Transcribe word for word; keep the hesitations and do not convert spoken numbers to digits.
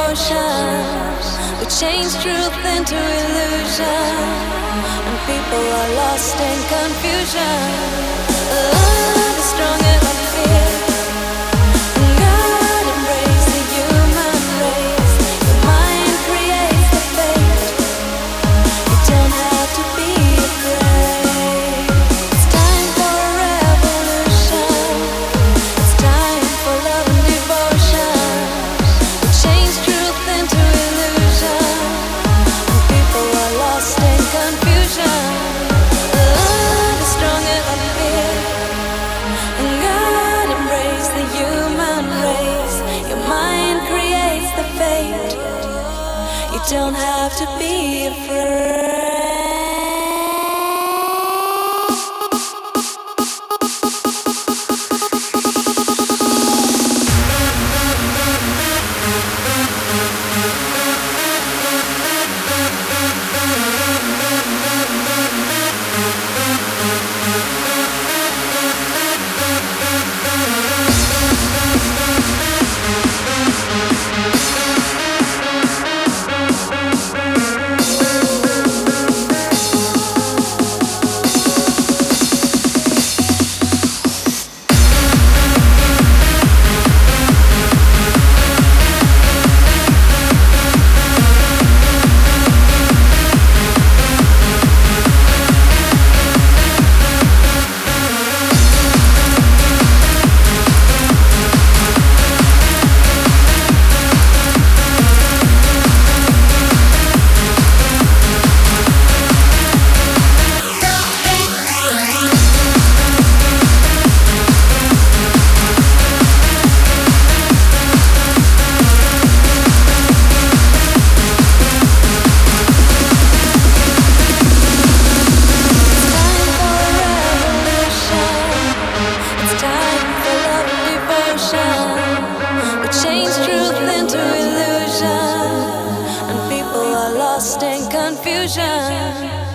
devotion. We change truth into illusion, and people are lost in confusion. Love is stronger than fear, and God embrace the human race. Your mind creates the fate. You don't have to be afraid. It's time for a revolution. It's time for love and devotion. We change truth into illusion, and people are lost in confusion. Love is stronger than fear, and God embrace the human race. Your mind creates the fate. You don't have to be afraid. Change truth into illusion, and people are lost in confusion.